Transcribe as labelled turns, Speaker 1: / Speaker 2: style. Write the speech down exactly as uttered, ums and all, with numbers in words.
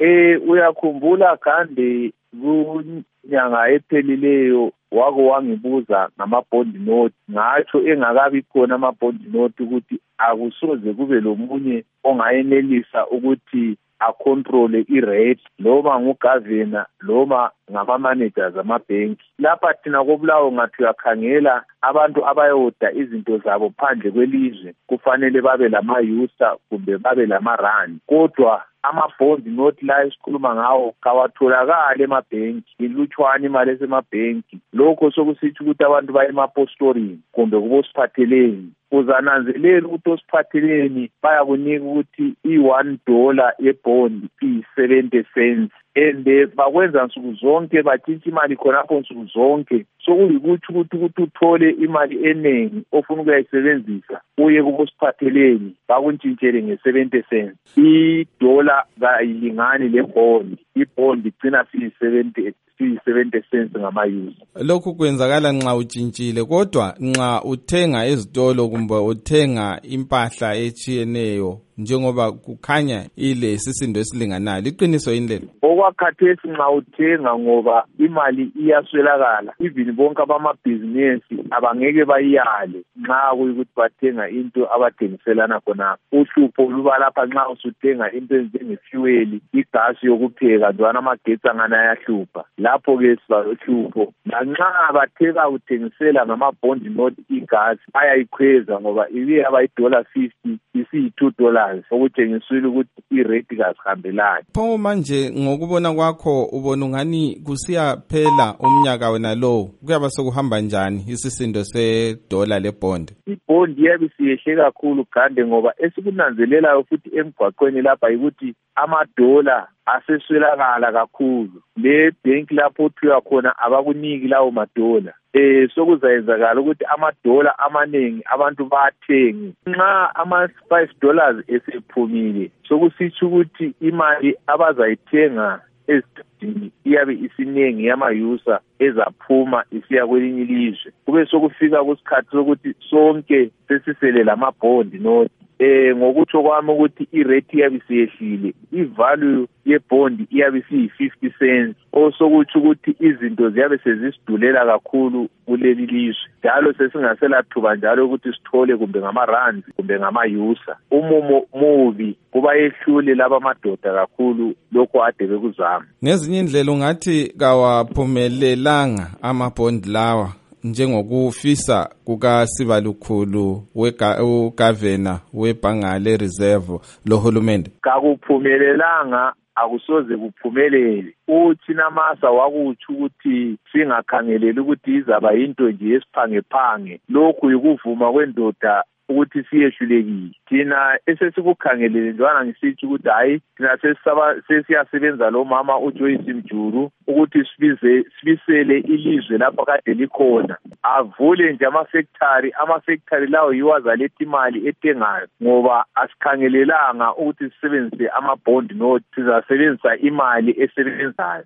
Speaker 1: Eh uyakhumbula kandi kunyanga ephelileyo wako wangibuza ngama-bond note ngatsho engakabi khona ama-bond note ukuthi akusoze kube lomunye ongayenelisa ukuthi acontrole i-rate noma ngugavana noma ngama-managers amabhenki. Lapha thina koBulawayo ngathi uyakhangela abantu abayoda izinto zabo phandle kwelizwe kufanele babe lama-user kumbe babe lama-rand, kodwa ama-bond note la esikhuluma ngawo kawatholakali emabhenki, ilutshwane imali esemabhenki. Lokho sokusithi ukuthi abantu baye emapostorini kumbe kubosiphatheleni. Uzananzelela ukuthi osiphatheleni bayakunika ukuthi i-one dollar yebond iyi-seventy cents and bakwenza nsuku zonke batshintsha imali khonapho nsuku zonke. Sokuyikuthi ukuthi ukuthi uthole imali eningi ofuna ukuyayisebenzisa uye kubosiphatheleni bakuntshintshele nge-seventy cents. I-dollar kayilingani le-bond, i-bond igcina siyi-seventy seventy cents ngama-use.
Speaker 2: Lokhu kwenzakala nxa utshintshile, kodwa nxa uthenga ezitolo kumbe uthenga impahla etshiyeneyo njengoba kukhanya ile sisindo esilinganayo, liqiniso yini lelo?
Speaker 1: Okwakhathesi nxa uthenga ngoba imali iyaswelakala, even bonke abamabhizinesi abangeke bayiyale nxa kuyikuthi bathenga into abathengiselana khona. Uhlupho luba lapha nxa usuthenga into ezinjengefuel, igasi yokupheka, njalo amagetsi angana ayahlupha. Lapho-ke siba lohlupho. Lanxa batheka uthengisela ngama-bond note igasi ayayikhweza ngoba ibe abayi-dollar fifty isiyi-two dollars, okutshengisile ukuthi i-rate kasihambelani.
Speaker 2: Pho manje ngokubona kwakho ubona ungani kusiya phela umnyaka wena lo kuyaba sokuhamba njani isisindo se-dollar le-bond?
Speaker 1: I-bond iyabe siyehle kakhulu gande ngoba esikunanzelelayo futhi emgwaqweni lapha yikuthi ama-dollar aseswelakala kakhulu. Le bank lapho othiwa khona abakuniki lawo madola. Eh sokuzayenzakala ukuthi amadola amaningi abantu bathengi. Nxa ama-five dollars esephumile sokusitsho ukuthi imali abazayithenga ezidini iyabe isiningi yama-user ezaphuma isiya kwelinye ilizwe. Kube sokufika kusikhathi sokuthi sonke sesisele lama-bond note. Eh ngokutsho kwami ukuthi i-rate iyabe siyehlile, i-value ye-bond iyabe siyi-fifty cents, osokutsho ukuthi izinto ziyabe sezisidulela kakhulu kuleli lizwe. Njalo sesingasela thuba njalo ukuthi sithole kumbe ngama-rands kumbe ngama-user. Umumo mubi kuba yehlule laba madoda kakhulu lokho ade bekuzama.
Speaker 2: Ngezinye indlela ungathi kawaphumelelanga ama-bond lawa njengokufisa kukaSibalukhulu ugavana webhanga le-reserve lohulumende.
Speaker 1: Kakuphumelelanga, akusoze kuphumelele. Uthi namasa wakutsho ukuthi singakhangeleli ukuthi izaba yinto nje yesiphangephange. Lokhu yikuvuma kwendoda ukuthi siyehlulekile. Thina esesikukhangelele njwana ngisithi ukuthi hayi thina sesiyasebenza lo mama uJoyce Mjuru ukuthi sibize sibisele ilizwe lapho kade likhona, avule nje ama-factory ama-factory lawo yiwo azaletha imali ethengayo, ngoba asikhangelelanga ukuthi sisebenzise ama-bond note, sizasebenzisa imali esebenzayo.